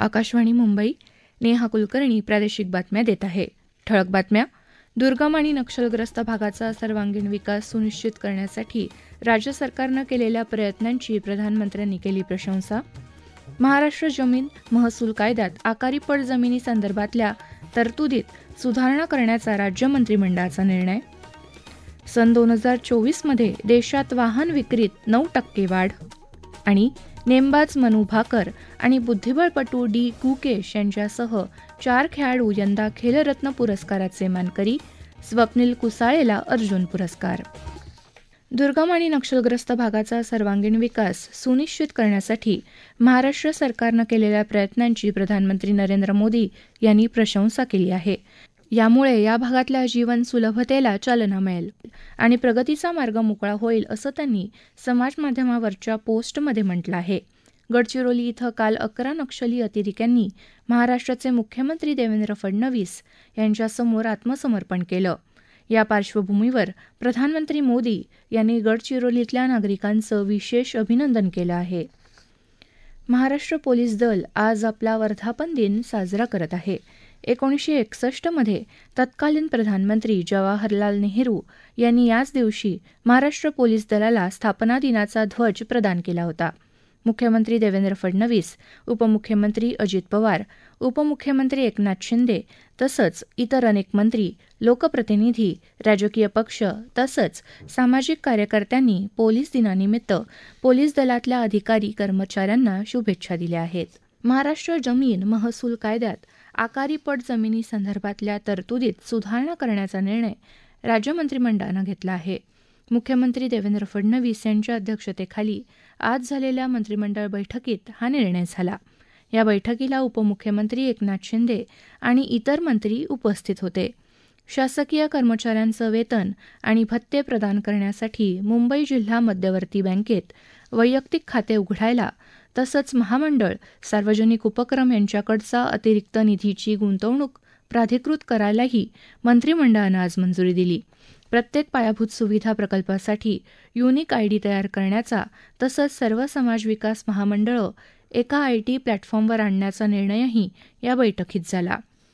आकाशवाणी मुंबई. नेहा कुलकर्णी प्रादेशिक बातम्या देत आहे. ठळक बातम्या. दुर्गम आणि नक्षलग्रस्त भागाचा सर्वांगीण विकास सुनिश्चित करण्यासाठी राज्य सरकारनं केलेल्या प्रयत्नांची प्रधानमंत्र्यांनी केली प्रशंसा. महाराष्ट्र जमीन महसूल कायद्यात आकारी पट जमिनीसंदर्भातल्या तरतुदीत सुधारणा करण्याचा राज्य मंत्रिमंडळाचा निर्णय. सन 2024मध्ये देशात वाहन विक्रीत 9% वाढ. आणि नेमबाज मनू भाकर आणि बुद्धिबळपटू डी गुकेश यांच्यासह 4 खेळाडू यंदा खेलरत्न पुरस्काराचे मानकरी. स्वप्नील कुसाळेला अर्जुन पुरस्कार. दुर्गम आणि नक्षलग्रस्त भागाचा सर्वांगीण विकास सुनिश्चित करण्यासाठी महाराष्ट्र सरकारनं केलेल्या प्रयत्नांची प्रधानमंत्री नरेंद्र मोदी यांनी प्रशंसा केली आहे. यामुळे या भागातल्या जीवन सुलभतेला चालना मिळेल आणि प्रगतीचा मार्ग मोकळा होईल असं त्यांनी समाजमाध्यमावरच्या पोस्टमध्ये म्हटलं आहे. गडचिरोली इथं काल 11 नक्षली अतिरेक्यांनी महाराष्ट्राचे मुख्यमंत्री देवेंद्र फडणवीस यांच्यासमोर आत्मसमर्पण केलं. या पार्श्वभूमीवर प्रधानमंत्री मोदी यांनी गडचिरोलीतल्या नागरिकांचं विशेष अभिनंदन केलं आहे. महाराष्ट्र पोलीस दल आज आपला वर्धापन दिन साजरा करत आहे. 1961 मध्ये तत्कालीन प्रधानमंत्री जवाहरलाल नेहरू यांनी याच दिवशी महाराष्ट्र पोलीस दलाला स्थापना दिनाचा ध्वज प्रदान केला होता. मुख्यमंत्री देवेंद्र फडणवीस, उपमुख्यमंत्री अजित पवार, उपमुख्यमंत्री एकनाथ शिंदे तसंच इतर अनेक मंत्री, लोकप्रतिनिधी, राजकीय पक्ष तसंच सामाजिक कार्यकर्त्यांनी पोलीस दिनानिमित्त पोलीस दलातल्या अधिकारी कर्मचाऱ्यांना शुभेच्छा दिल्या आहेत. महाराष्ट्र जमीन महसूल कायद्यात आकारी पट जमिनीसंदर्भातल्या तरतुदीत सुधारणा करण्याचा निर्णय राज्य मंत्रिमंडळानं घेतला आहे. मुख्यमंत्री देवेंद्र फडणवीस यांच्या अध्यक्षतेखाली आज झालेल्या मंत्रिमंडळ बैठकीत हा निर्णय झाला. या बैठकीला उपमुख्यमंत्री एकनाथ शिंदे आणि इतर मंत्री उपस्थित होते. शासकीय कर्मचाऱ्यांचं वेतन आणि भत्ते प्रदान करण्यासाठी मुंबई जिल्हा मध्यवर्ती बँकेत वैयक्तिक खाते उघडायला तसंच महामंडळ, सार्वजनिक उपक्रम यांच्याकडचा अतिरिक्त निधीची गुंतवणूक प्राधिकृत करायलाही मंत्रिमंडळानं आज मंजुरी दिली. प्रत्येक पायाभूत सुविधा प्रकल्पासाठी युनिक आयडी तयार करण्याचा तसंच सर्व समाज विकास महामंडळं एका आयटी प्लॅटफॉर्मवर आणण्याचा निर्णयही या बैठकीत झाला.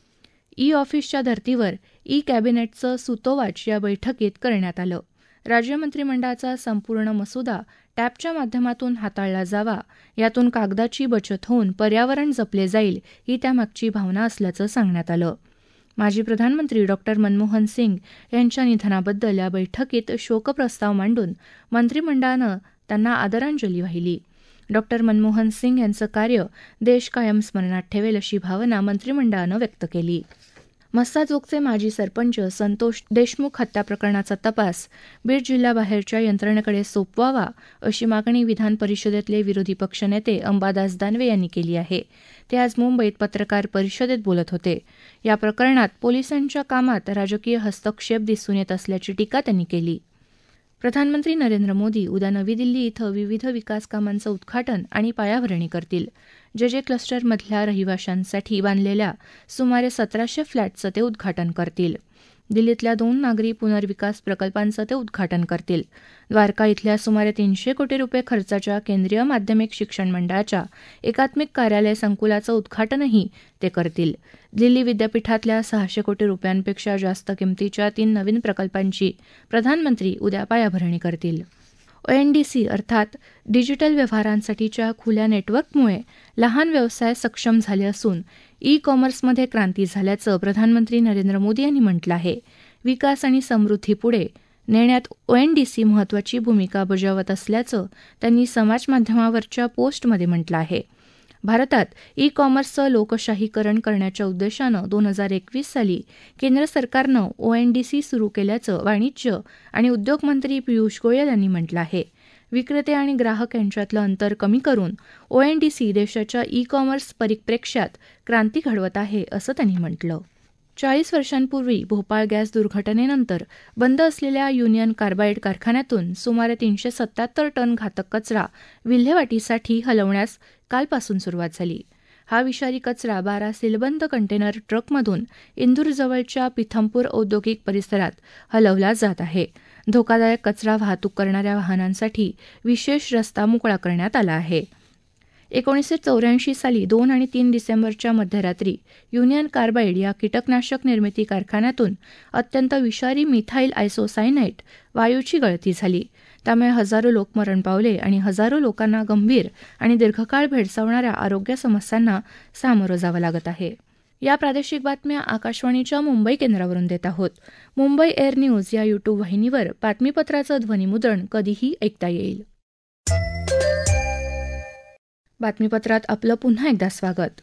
ई ऑफिसच्या धर्तीवर ई कॅबिनेटचं सुतोवाच या बैठकीत करण्यात आलं. राज्य मंत्रिमंडळाचा संपूर्ण मसुदा टॅबच्या माध्यमातून हाताळला जावा, यातून कागदाची बचत होऊन पर्यावरण जपले जाईल ही त्यामागची भावना असल्याचं सांगण्यात आलं. माजी प्रधानमंत्री डॉ. मनमोहन सिंग यांच्या निधनाबद्दल या बैठकीत शोकप्रस्ताव मांडून मंत्रिमंडळानं त्यांना आदरांजली वाहिली. डॉ. मनमोहन सिंग यांचं कार्य देश कायम स्मरणात ठेवेल अशी भावना मंत्रिमंडळानं व्यक्त केली. मस्साजोगचे माजी सरपंच संतोष देशमुख हत्या प्रकरणाचा तपास बीड जिल्ह्याबाहेरच्या यंत्रणेकडे सोपवावा अशी मागणी विधान परिषदेतले विरोधी पक्षनेते अंबादास दानवे यांनी केली आहे. ते आज मुंबईत पत्रकार परिषदेत बोलत होते. या प्रकरणात पोलिसांच्या कामात राजकीय हस्तक्षेप दिसून येत असल्याची टीका त्यांनी केली. प्रधानमंत्री नरेंद्र मोदी उद्या नवी दिल्ली इथं विविध विकास कामांचं उद्घाटन आणि पायाभरणी करतील. जे क्लस्टरमधल्या रहिवाशांसाठी बांधलेल्या सुमारे 1700 फ्लॅटचं ते उद्घाटन करतील. दिल्लीतल्या 2 नागरी पुनर्विकास प्रकल्पांचं ते उद्घाटन करतील. द्वारका इथल्या सुमारे 300 कोटी रुपये खर्चाच्या केंद्रीय माध्यमिक शिक्षण मंडळाच्या एकात्मिक कार्यालय संकुलाचं उद्घाटनही ते करतील. दिल्ली विद्यापीठातल्या 600 कोटी रुपयांपेक्षा जास्त किमतीच्या 3 नवीन प्रकल्पांची प्रधानमंत्री उद्या पायाभरणी करतील. ONDC अर्थात डिजिटल व्यवहारांसाठीच्या खुल्या नेटवर्कमुळे लहान व्यवसाय सक्षम झाले असून ई कॉमर्समध्ये क्रांती झाल्याचं प्रधानमंत्री नरेंद्र मोदी यांनी म्हटलं आहे. विकास आणि समृद्धी पुढे नेण्यात ONDC महत्त्वाची भूमिका बजावत असल्याचं त्यांनी समाजमाध्यमावरच्या पोस्टमध्ये म्हटलं आहे. भारतात ई कॉमर्सचं लोकशाहीकरण करण्याच्या उद्देशानं 2021 साली केंद्र सरकारनं ONDC सुरू केल्याचं वाणिज्य आणि उद्योग मंत्री पियुष गोयल यांनी म्हटलं आहे. विक्रेते आणि ग्राहक यांच्यातलं अंतर कमी करून ONDC देशाच्या ई कॉमर्स परिप्रेक्ष्यात क्रांती घडवत आहे असं त्यांनी म्हटलं. 40 वर्षांपूर्वी भोपाळ गॅस दुर्घटनेनंतर बंद असलेल्या युनियन कार्बाइड कारखान्यातून सुमारे 377 टन घातक कचरा विल्हेवाटीसाठी हलवण्यास कालपासून सुरुवात झाली. हा विषारी कचरा 12 सीलबंद कंटेनर ट्रकमधून इंदूरजवळच्या पिथमपूर औद्योगिक परिसरात हलवला जात आहे. धोकादायक कचरा वाहतूक करणाऱ्या वाहनांसाठी विशेष रस्ता मोकळा करण्यात आला आहे. 1984 साली 2 आणि 3 डिसेंबरच्या मध्यरात्री युनियन कार्बाइड या कीटकनाशक निर्मिती कारखान्यातून अत्यंत विषारी मिथाइल आयसोसायनाइट वायूची गळती झाली. त्यामुळे हजारो लोक मरण पावले आणि हजारो लोकांना गंभीर आणि दीर्घकाळ भेडसावणाऱ्या आरोग्य समस्यांना सामोरं जावं लागत आहे. या प्रादेशिक बातम्या आकाशवाणीच्या मुंबई केंद्रावरून देत आहोत. मुंबई एअर न्यूज या यूट्यूब वाहिनीवर बातमीपत्राचं ध्वनिमुद्रण कधीही ऐकता येईल. बातमीपत्रात आपलं पुन्हा एकदा स्वागत.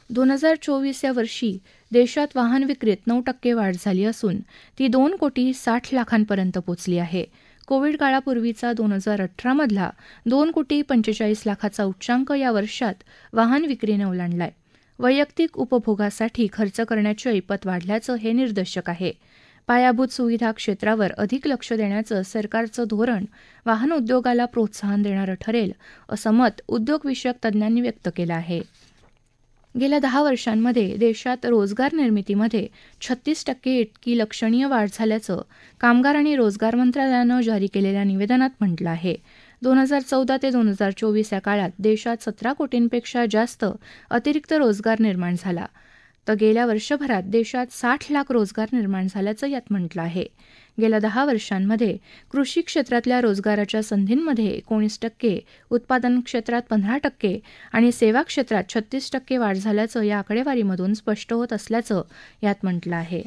2024 या वर्षी देशात वाहन विक्रीत 9% वाढ झाली असून ती 2,60,00,000पर्यंत पोचली आहे. कोविड काळापूर्वीचा 2018 मधला 2,45,00,000चा उच्चांक या वर्षात वाहन विक्रीने ओलांडलाय. वैयक्तिक उपभोगासाठी खर्च करण्याचे ऐपत वाढल्याचं हे निदर्शक आहे. पायाभूत सुविधा क्षेत्रावर अधिक लक्ष देण्याचं सरकारचं धोरण वाहन उद्योगाला प्रोत्साहन देणारं ठरेल असं मत उद्योगविषयक तज्ज्ञांनी व्यक्त केलं आहे. गेल्या 10 वर्षांमध्ये देशात रोजगार निर्मितीमध्ये 36% इतकी लक्षणीय वाढ झाल्याचं कामगार आणि रोजगार मंत्रालयानं जारी केलेल्या निवेदनात म्हटलं आहे. 2014 ते 2024 या काळात देशात 17 कोटींपेक्षा जास्त अतिरिक्त रोजगार निर्माण झाला. तर गेल्या वर्षभरात देशात 60 लाख रोजगार निर्माण झाल्याचं यात म्हटलं आहे. गेल्या 10 वर्षांमध्ये कृषी क्षेत्रातल्या रोजगाराच्या संधींमध्ये 19%, उत्पादन क्षेत्रात 15% आणि सेवा क्षेत्रात 36% वाढ झाल्याचं या आकडेवारीमधून स्पष्ट होत असल्याचं यात म्हटलं आहे.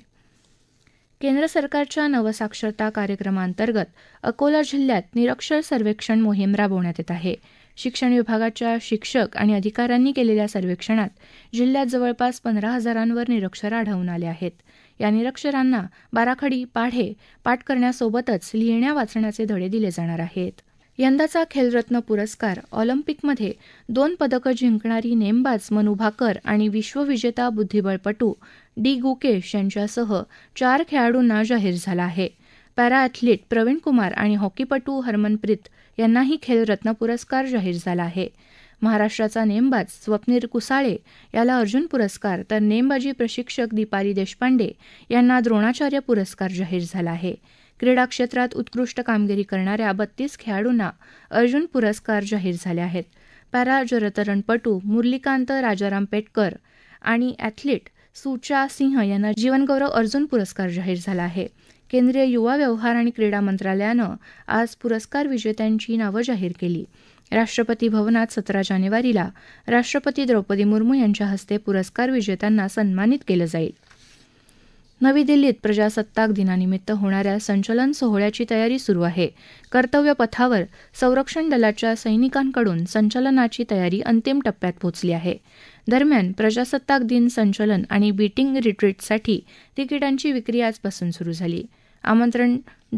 केंद्र सरकारच्या नवसाक्षरता कार्यक्रमांतर्गत अकोला जिल्ह्यात निरक्षर सर्वेक्षण मोहीम राबवण्यात येत आहे. शिक्षण विभागाच्या शिक्षक आणि अधिकाऱ्यांनी केलेल्या सर्वेक्षणात जिल्ह्यात जवळपास 15,000वर निरक्षर आढळून आले आहेत. या निरक्षरांना बाराखडी, पाढे पाठ करण्यासोबतच लिहिण्या वाचण्याचे धडे दिले जाणार आहेत. यंदाचा खेलरत्न पुरस्कार ऑलिम्पिकमध्ये 2 पदकं जिंकणारी नेमबाज मनू भाकर आणि विश्वविजेता बुद्धिबळपटू डी गुकेश यांच्यासह 4 खेळाडूंना जाहीर झाला आहे. पॅरा ॲथलीट प्रवीण कुमार आणि हॉकीपटू हरमनप्रीत यांनाही खेलरत्न पुरस्कार जाहीर झाला आहे. महाराष्ट्राचा नेमबाज स्वप्नील कुसाळे याला अर्जुन पुरस्कार तर नेमबाजी प्रशिक्षक दीपाली देशपांडे यांना द्रोणाचार्य पुरस्कार जाहीर झाला आहे. क्रीडा क्षेत्रात उत्कृष्ट कामगिरी करणाऱ्या 32 खेळाडूंना अर्जुन पुरस्कार जाहीर झाले आहेत. पॅरा जलतरणपटू मुरलीकांत राजाराम पेटकर आणि ॲथलीट सुचा सिंह यांना जीवनगौरव अर्जुन पुरस्कार जाहीर झाला आहे. केंद्रीय युवा व्यवहार आणि क्रीडा मंत्रालयानं आज पुरस्कार विजेत्यांची नावं जाहीर केली. राष्ट्रपती भवनात 17 जानेवारीला राष्ट्रपती द्रौपदी मुर्मू यांच्या हस्ते पुरस्कार विजेत्यांना सन्मानित केलं जाईल. नवी दिल्लीत प्रजासत्ताक दिनानिमित्त होणाऱ्या संचलन सोहळ्याची तयारी सुरू आहे. कर्तव्य पथावर संरक्षण दलाच्या सैनिकांकडून संचलनाची तयारी अंतिम टप्प्यात पोहोचली आहे. दरम्यान प्रजासत्ताक दिन संचलन आणि बीटिंग रिट्रीटसाठी तिकिटांची विक्री आजपासून सुरू झाली. आमंत्रण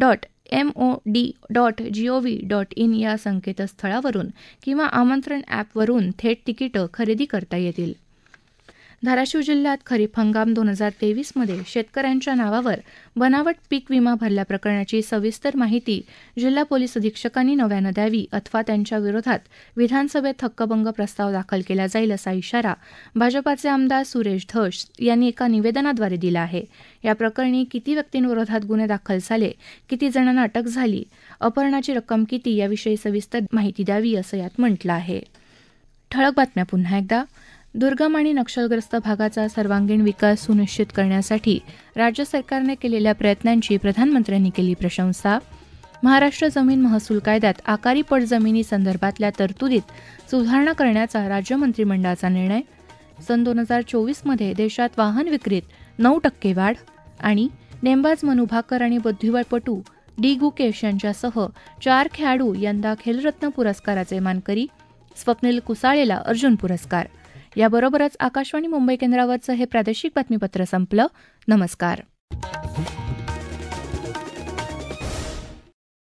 .MOD.gov.in या संकेतस्थळावरून किंवा आमंत्रण ॲपवरून थेट तिकीटं खरेदी करता येतील. धाराशिव जिल्ह्यात खरीप हंगाम 2023 मध्ये शेतकऱ्यांच्या नावावर बनावट पीक विमा भरल्याप्रकरणाची सविस्तर माहिती जिल्हा पोलीस अधीक्षकांनी नव्यानं द्यावी अथवा त्यांच्या विरोधात विधानसभेत हक्कभंग प्रस्ताव दाखल केला जाईल असा इशारा भाजपाचे आमदार सुरेश धस यांनी एका निवेदनाद्वारे दिला आहे. या प्रकरणी किती व्यक्तींविरोधात गुन्हे दाखल झाले, किती जणांना अटक झाली, अपहरणाची रक्कम किती याविषयी सविस्तर माहिती द्यावी असं यात म्हटलं आहे. ठळक बातम्या पुन्हा एकदा. दुर्गम आणि नक्षलग्रस्त भागाचा सर्वांगीण विकास सुनिश्चित करण्यासाठी राज्य सरकारने केलेल्या प्रयत्नांची प्रधानमंत्र्यांनी केली प्रशंसा. महाराष्ट्र जमीन महसूल कायद्यात आकारी पट जमिनी संदर्भातल्या तरतुदीत सुधारणा करण्याचा राज्य मंत्रिमंडळाचा निर्णय. सन 2024 मध्ये देशात वाहन विक्रीत 9% वाढ. आणि नेमबाज मनू भाकर आणि बुद्धिबळपटू डी गुकेश यांच्यासह 4 खेळाडू यंदा खेलरत्न पुरस्काराचे मानकरी. स्वप्नील कुसाळेला अर्जुन पुरस्कार. याबरोबरच आकाशवाणी मुंबई केंद्रावरचं हे प्रादेशिक बातमीपत्र संपलं. नमस्कार.